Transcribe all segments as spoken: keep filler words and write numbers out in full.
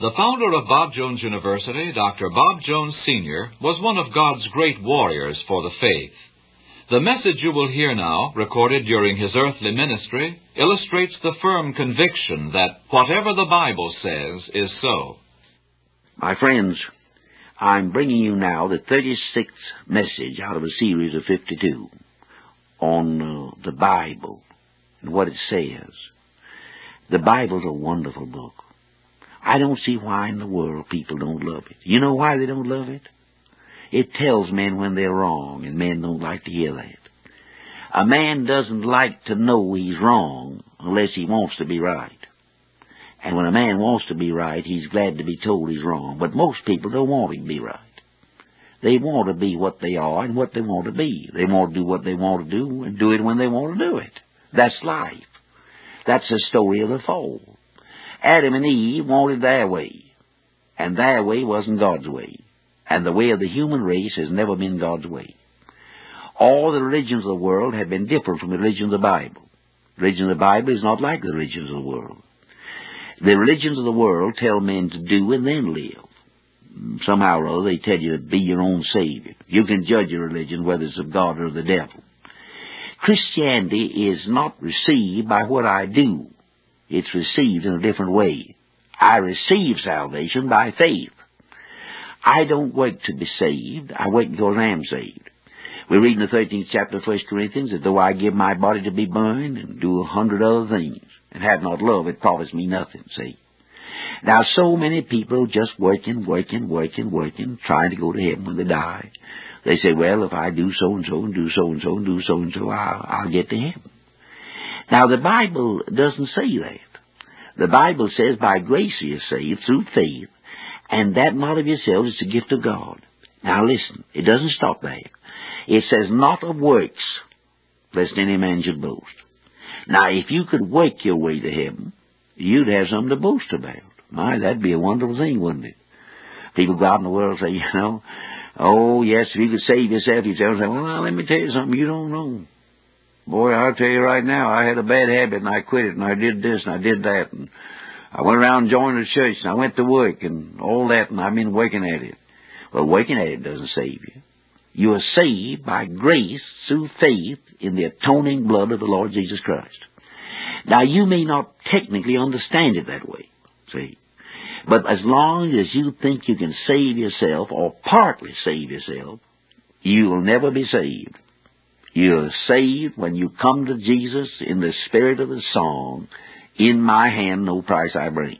The founder of Bob Jones University, Doctor Bob Jones Senior, was one of God's great warriors for the faith. The message you will hear now, recorded during his earthly ministry, illustrates the firm conviction that whatever the Bible says is so. My friends, I'm bringing you now the thirty-sixth message out of a series of fifty-two on uh, the Bible and what it says. The Bible's a wonderful book. I don't see why in the world people don't love it. You know why they don't love it? It tells men when they're wrong, and men don't like to hear that. A man doesn't like to know he's wrong unless he wants to be right. And when a man wants to be right, he's glad to be told he's wrong. But most people don't want to be right. They want to be what they are and what they want to be. They want to do what they want to do and do it when they want to do it. That's life. That's the story of the fall. Adam and Eve wanted their way, and their way wasn't God's way. And the way of the human race has never been God's way. All the religions of the world have been different from the religion of the Bible. The religion of the Bible is not like the religions of the world. The religions of the world tell men to do and then live. Somehow or other they tell you to be your own savior. You can judge your religion whether it's of God or the devil. Christianity is not received by what I do. It's received in a different way. I receive salvation by faith. I don't wait to be saved. I wait because I am saved. We read in the thirteenth chapter of First Corinthians that though I give my body to be burned and do a hundred other things, and have not love, it profits me nothing, see. Now, so many people just working, working, working, working, trying to go to heaven when they die. They say, well, if I do so-and-so and do so-and-so and do so-and-so, I'll, I'll get to heaven. Now, the Bible doesn't say that. The Bible says by grace you are saved through faith, and that not of yourselves, it's a gift of God. Now listen, it doesn't stop there. It says not of works, lest any man should boast. Now if you could work your way to heaven, you'd have something to boast about. My, that'd be a wonderful thing, wouldn't it? People go out in the world and say, you know, oh yes, if you could save yourself, you'd say, well, now, let me tell you something you don't know. Boy, I'll tell you right now, I had a bad habit and I quit it and I did this and I did that and I went around and joined the church, and I went to work, and all that, and I've been working at it. Well, working at it doesn't save you. You are saved by grace through faith in the atoning blood of the Lord Jesus Christ. Now, you may not technically understand it that way, see, but as long as you think you can save yourself, or partly save yourself, you will never be saved. You're saved when you come to Jesus in the spirit of the song, in my hand no price I bring.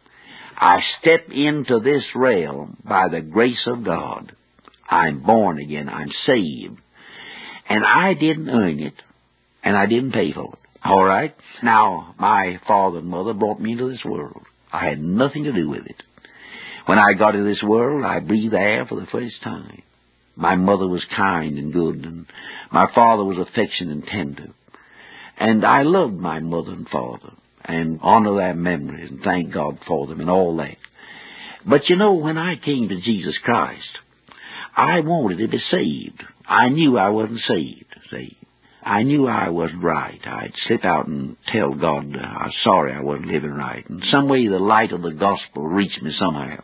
I step into this realm by the grace of God. I'm born again. I'm saved. And I didn't earn it, and I didn't pay for it. All right? Now, my father and mother brought me into this world. I had nothing to do with it. When I got into this world, I breathed air for the first time. My mother was kind and good, and my father was affectionate and tender. And I loved my mother and father, and honor their memories, and thank God for them, and all that. But you know, when I came to Jesus Christ, I wanted to be saved. I knew I wasn't saved, see. I knew I wasn't right. I'd slip out and tell God uh, I'm sorry I wasn't living right. And some way the light of the gospel reached me somehow.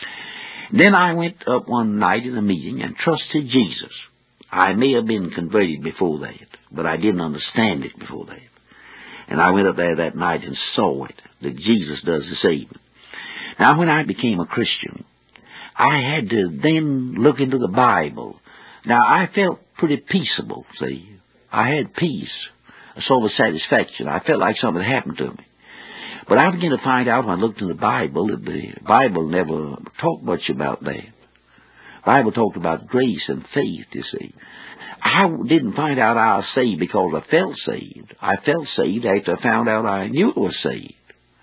Then I went up one night in a meeting and trusted Jesus. I may have been converted before that, but I didn't understand it before that. And I went up there that night and saw it, that Jesus does the saving. Now, when I became a Christian, I had to then look into the Bible. Now, I felt pretty peaceable, see. I had peace, a sort of satisfaction. I felt like something had happened to me. But I began to find out when I looked in the Bible that the Bible never talked much about that. The Bible talked about grace and faith, you see. I didn't find out I was saved because I felt saved. I felt saved after I found out I knew I was saved.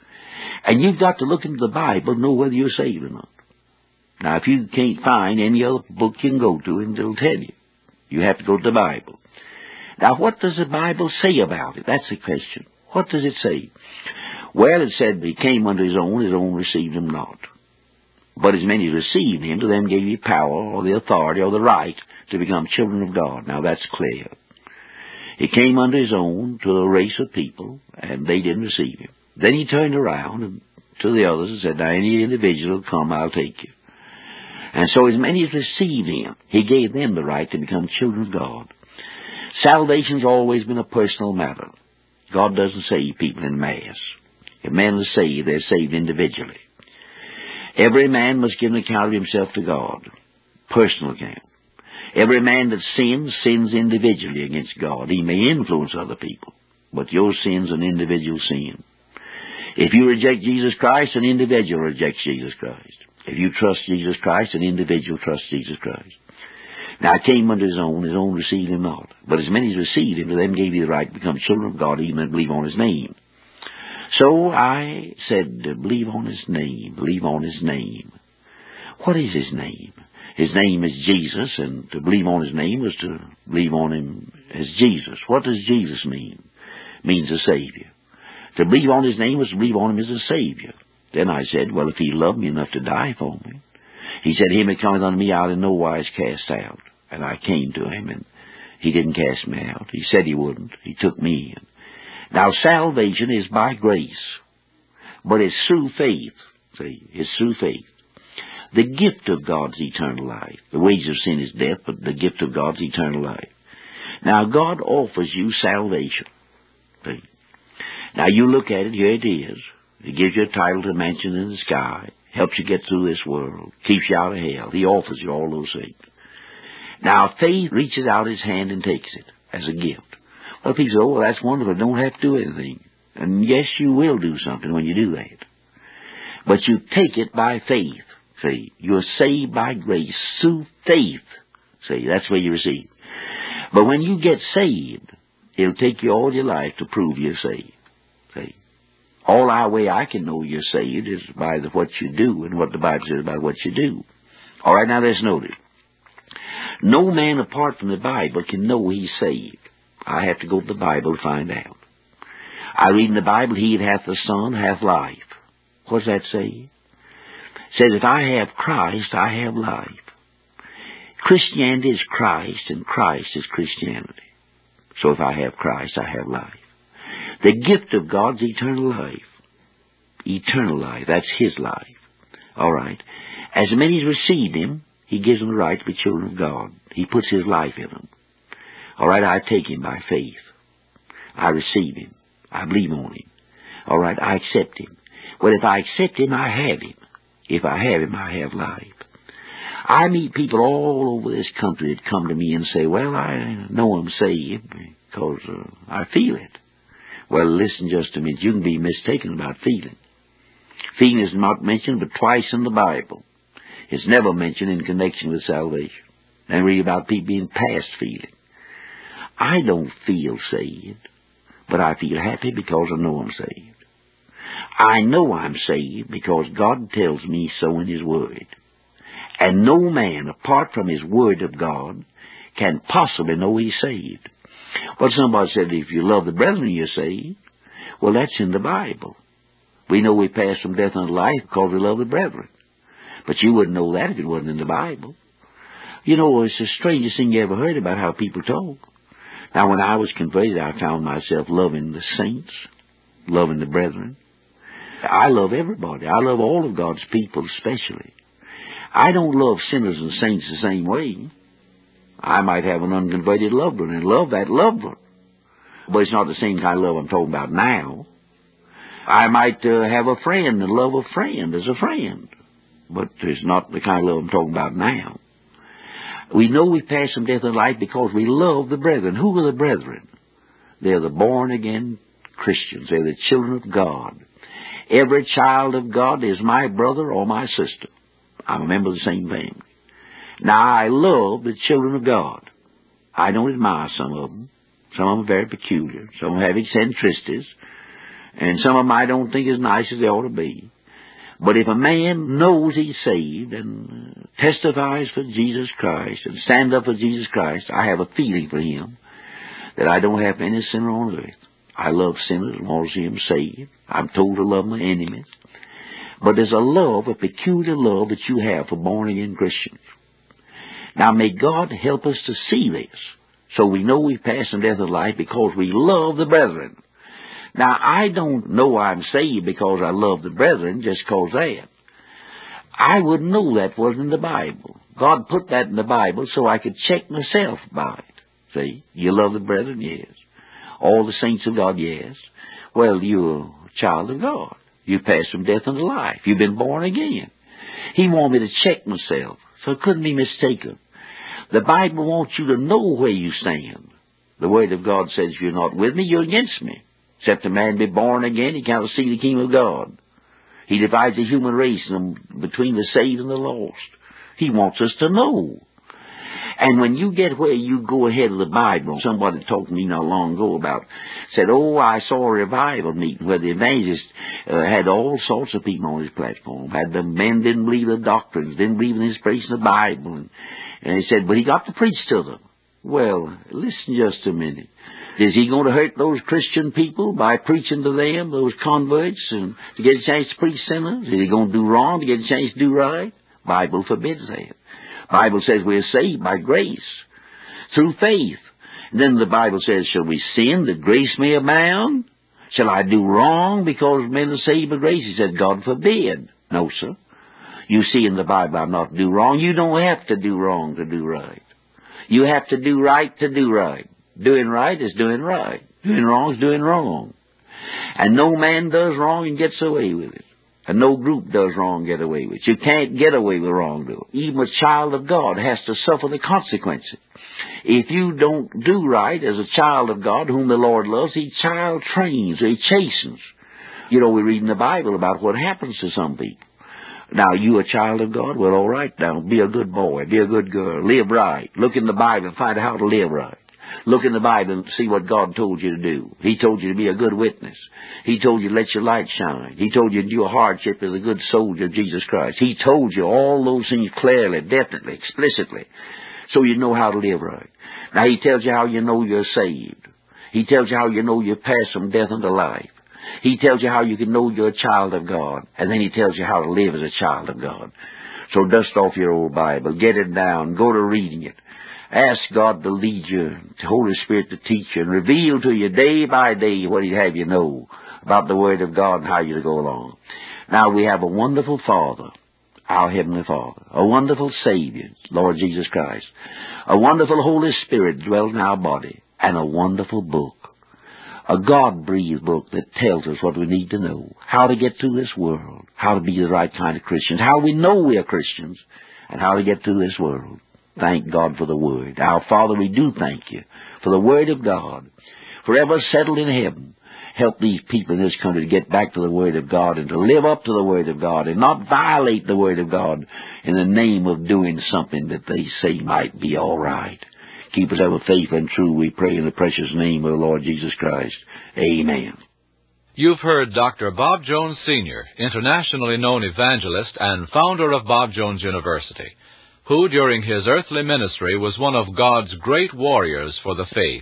And you've got to look into the Bible to know whether you're saved or not. Now, if you can't find any other book you can go to, and it'll tell you. You have to go to the Bible. Now, what does the Bible say about it? That's the question. What does it say? Well, it said, he came unto his own, his own received him not. But as many as received him, to them gave he power, or the authority, or the right, to become children of God. Now, that's clear. He came unto his own, to a race of people, and they didn't receive him. Then he turned around and to the others and said, now any individual come, I'll take you. And so as many as received him, he gave them the right to become children of God. Salvation's always been a personal matter. God doesn't save people in mass. If men are saved, they're saved individually. Every man must give an account of himself to God. Personal account. Every man that sins, sins individually against God. He may influence other people, but your sin's an individual sin. If you reject Jesus Christ, an individual rejects Jesus Christ. If you trust Jesus Christ, an individual trusts Jesus Christ. Now, it came unto his own, his own received him not. But as many as received him, to them gave he the right to become children of God, even and believe on his name. So I said, believe on his name, believe on his name. What is his name? His name is Jesus, and to believe on his name was to believe on him as Jesus. What does Jesus mean? It means a Savior. To believe on his name was to believe on him as a Savior. Then I said, well, if he loved me enough to die for me. He said, him that cometh unto me I'll in no wise cast out. And I came to him, and he didn't cast me out. He said he wouldn't. He took me in. Now, salvation is by grace, but it's through faith. See, it's through faith. The gift of God's eternal life. The wages of sin is death, but the gift of God's eternal life. Now, God offers you salvation. See? Now, you look at it, here it is. He gives you a title to a mansion in the sky, helps you get through this world, keeps you out of hell. He offers you all those things. Now, faith reaches out his hand and takes it as a gift. Well, people say, oh, well, that's wonderful. I don't have to do anything. And yes, you will do something when you do that. But you take it by faith. See, you're saved by grace through faith. See, that's where you receive. But when you get saved, it'll take you all your life to prove you're saved. See, all our way I can know you're saved is by the, what you do and what the Bible says about what you do. All right, now let's note it. No man apart from the Bible can know he's saved. I have to go to the Bible to find out. I read in the Bible, he that hath the Son hath life. What does that say? It says, if I have Christ, I have life. Christianity is Christ, and Christ is Christianity. So if I have Christ, I have life. The gift of God's eternal life. Eternal life, that's his life. All right. As many as received him, he gives them the right to be children of God. He puts his life in them. All right, I take him by faith. I receive him. I believe on him. All right, I accept him. Well, if I accept him, I have him. If I have him, I have life. I meet people all over this country that come to me and say, well, I know I'm saved because uh, I feel it. Well, listen just a minute. You can be mistaken about feeling. Feeling is not mentioned but twice in the Bible. It's never mentioned in connection with salvation. And read about people being past feeling. I don't feel saved, but I feel happy because I know I'm saved. I know I'm saved because God tells me so in his word. And no man, apart from his word of God, can possibly know he's saved. Well, somebody said, if you love the brethren, you're saved. Well, that's in the Bible. We know we pass from death unto life because we love the brethren. But you wouldn't know that if it wasn't in the Bible. You know, it's the strangest thing you ever heard about how people talk. Now, when I was converted, I found myself loving the saints, loving the brethren. I love everybody. I love all of God's people especially. I don't love sinners and saints the same way. I might have an unconverted loved one and love that loved one. But it's not the same kind of love I'm talking about now. I might uh, have a friend and love a friend as a friend. But it's not the kind of love I'm talking about now. We know we pass from death and life because we love the brethren. Who are the brethren? They're the born-again Christians. They're the children of God. Every child of God is my brother or my sister. I'm a member of the same family. Now, I love the children of God. I don't admire some of them. Some of them are very peculiar. Some of them have eccentricities. And some of them I don't think as nice as they ought to be. But if a man knows he's saved and testifies for Jesus Christ and stands up for Jesus Christ, I have a feeling for him that I don't have any sinner on earth. I love sinners and want to see them saved. I'm told to love my enemies. But there's a love, a peculiar love that you have for born-again Christians. Now, may God help us to see this, so we know we pass from death to life because we love the brethren. Now, I don't know I'm saved because I love the brethren, just cause that. I wouldn't know that wasn't in the Bible. God put that in the Bible so I could check myself by it. See, you love the brethren, yes. All the saints of God, yes. Well, you're a child of God. You passed from death unto life. You've been born again. He wanted me to check myself, so it couldn't be mistaken. The Bible wants you to know where you stand. The Word of God says, if you're not with me, you're against me. Except a man be born again, he cannot see the kingdom of God. He divides the human race between the saved and the lost. He wants us to know. And when you get where you go ahead of the Bible, somebody talked to me not long ago about, said, oh, I saw a revival meeting where the evangelist uh, had all sorts of people on his platform. Had the men didn't believe the doctrines, didn't believe in the inspiration of the Bible. And, and he said, but he got to preach to them. Well, listen just a minute. Is he going to hurt those Christian people by preaching to them, those converts, and to get a chance to preach sinners? Is he going to do wrong to get a chance to do right? Bible forbids that. Bible says we're saved by grace, through faith. And then the Bible says, shall we sin that grace may abound? Shall I do wrong because men are saved by grace? He said, God forbid. No, sir. You see in the Bible, I'm not to do wrong. You don't have to do wrong to do right. You have to do right to do right. Doing right is doing right. Doing wrong is doing wrong. And no man does wrong and gets away with it. And no group does wrong and get away with it. You can't get away with wrongdoing. Even a child of God has to suffer the consequences. If you don't do right as a child of God, whom the Lord loves, He child trains, He chastens. You know, we read in the Bible about what happens to some people. Now, you a child of God? Well, all right now. Be a good boy. Be a good girl. Live right. Look in the Bible and find out how to live right. Look in the Bible and see what God told you to do. He told you to be a good witness. He told you to let your light shine. He told you to do a hardship as a good soldier of Jesus Christ. He told you all those things clearly, definitely, explicitly, so you know how to live right. Now, He tells you how you know you're saved. He tells you how you know you're passed from death unto life. He tells you how you can know you're a child of God. And then He tells you how to live as a child of God. So dust off your old Bible. Get it down. Go to reading it. Ask God to lead you, the Holy Spirit to teach you, and reveal to you day by day what He'd have you know about the Word of God and how you to go along. Now, we have a wonderful Father, our Heavenly Father, a wonderful Savior, Lord Jesus Christ, a wonderful Holy Spirit dwells in our body, and a wonderful book, a God-breathed book that tells us what we need to know, how to get through this world, how to be the right kind of Christians, how we know we are Christians, and how to get through this world. Thank God for the Word. Our Father, we do thank You for the Word of God, forever settled in heaven. Help these people in this country to get back to the Word of God and to live up to the Word of God and not violate the Word of God in the name of doing something that they say might be all right. Keep us ever faithful and true, we pray in the precious name of the Lord Jesus Christ. Amen. You've heard Doctor Bob Jones, Senior, internationally known evangelist and founder of Bob Jones University, who during his earthly ministry was one of God's great warriors for the faith.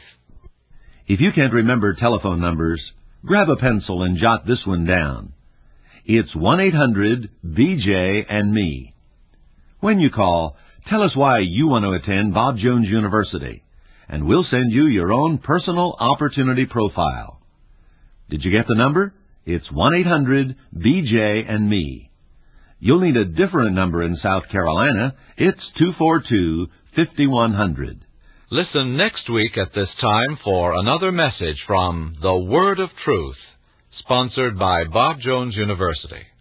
If you can't remember telephone numbers, grab a pencil and jot this one down. It's one eight hundred B J and me. When you call, tell us why you want to attend Bob Jones University, and we'll send you your own personal opportunity profile. Did you get the number? It's one eight hundred B J and me. You'll need a different number in South Carolina. It's two four two, five one zero zero. Listen next week at this time for another message from The Word of Truth, sponsored by Bob Jones University.